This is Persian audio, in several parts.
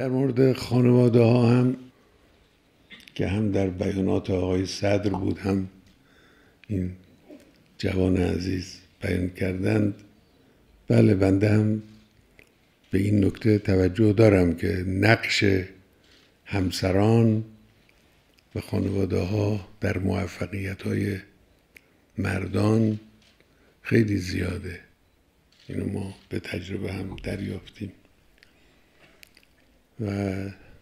در مورد خانواده ها هم که هم در بیانات آقای صدر بود هم این جوان عزیز بیان کردند، بله بنده هم به این نکته توجه دارم که نقش همسران و خانواده ها در موفقیت های مردان خیلی زیاده. اینو ما به تجربه هم دریافتیم و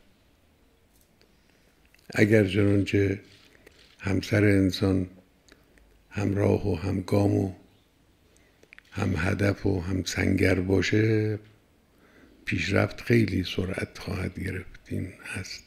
اگر چنانچه همسر انسان همراه و همگام و هم هدف و هم سنگر باشه، پیشرفت خیلی سرعت خواهد گرفت. این هست.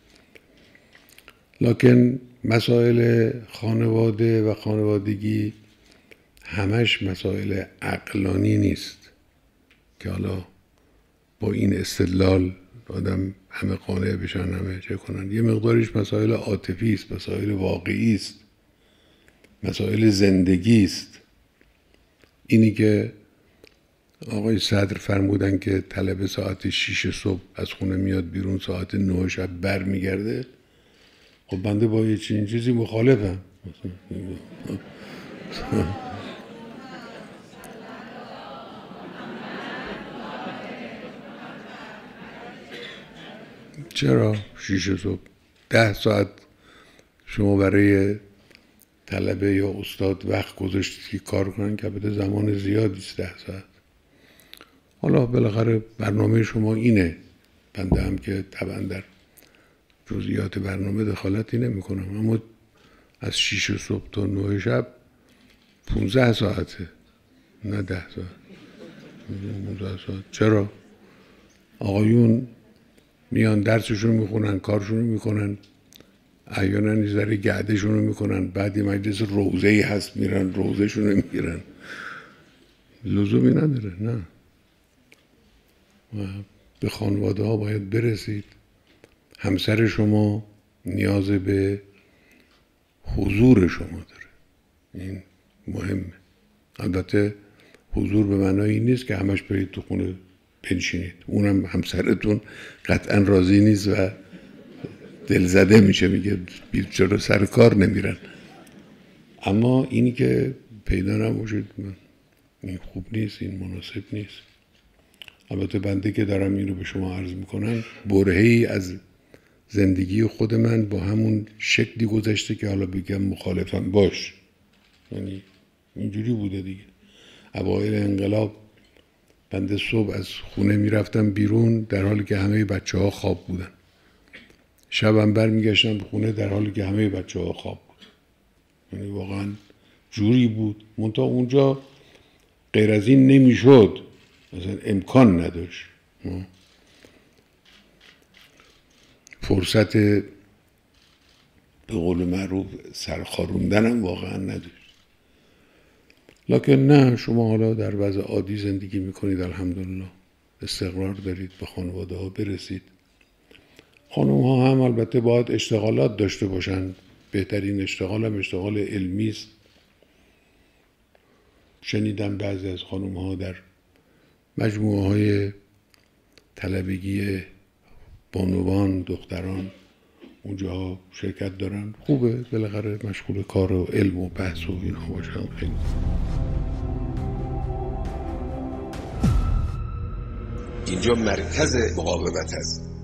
لکن مسائل خانواده و خانوادگی همش مسائل عقلانی نیست که حالا با این استدلال آدم همه قانع بشن، همه چه کنن. یه مقدارش مسائل عاطفی است، مسائل واقعی است، مسائل زندگی است. اینی که آقای صدر فرمودن که طلبه ساعت 6 صبح از خونه میاد بیرون، ساعت 9 شب بر میگرده. خب بنده با یه چیزی مخالفم. چرا 6 صبح 10 ساعت شما برای طلبه یا استاد وقت گذاشتید که کار کنن که البته زمان زیادی است 10 ساعت. حالا بالاخره برنامه شما اینه. بنده هم که طبعا در جزئیات برنامه دخالتی نمی کنم، اما از 6 صبح تا 9 شب 15 ساعته، نه 10 ساعت. 15 ساعت. چرا؟ آقایون میان درسشون میخونن، کارشون میکنن، احیانا یه ذره گردشون رو میکنن، بعد یه مجلس روضه‌ای هست میرن روضه‌شون رو میگیرن. لزومی نداره. نه، و به خانواده ها باید برسید. همسر شما نیاز به حضور شما داره، این مهمه. البته حضور به معنای این نیست که همش برید تو خونه بنشینید، اونم همسرتون قطعا راضی نیست و دلزده میشه، میگه چرا سر کار نمیرن. اما اینی که پیدا نباشید این خوب نیست، این مناسب نیست. البته بنده که دارم این رو به شما عرض میکنم برهه‌ای از زندگی خود من با همون شکلی گذشته که حالا بگم مخالفم باش، یعنی اینجوری بوده دیگه. اوایل انقلاب بنده صبح از خونه میرفتم بیرون در حالی که همه بچه ها خواب بودن، شبم بر میگشتم به خونه در حالی که همه بچه ها خواب بود. یعنی واقعا جوری بود. منتها اونجا غیر از این نمیشد، مثلا امکان نداشت، فرصت به قول معروف سرخاروندن هم واقعا نداشت. لکن نه، شما حالا در وضع عادی زندگی میکنید، الحمدلله استقرار دارید، به خانواده ها برسید. خانم ها هم البته باید اشتغالات داشته باشن. بهترین اشتغال هم اشتغال علمی است. شنیدم بعضی از خانم ها در مجموعه های طلبگی بانوان دختران اونجا شرکت دارن. خوبه، بالاخره مشغول کار و علم و بحث و اینا باشن. خیلی اینجا مرکز مقاومت است.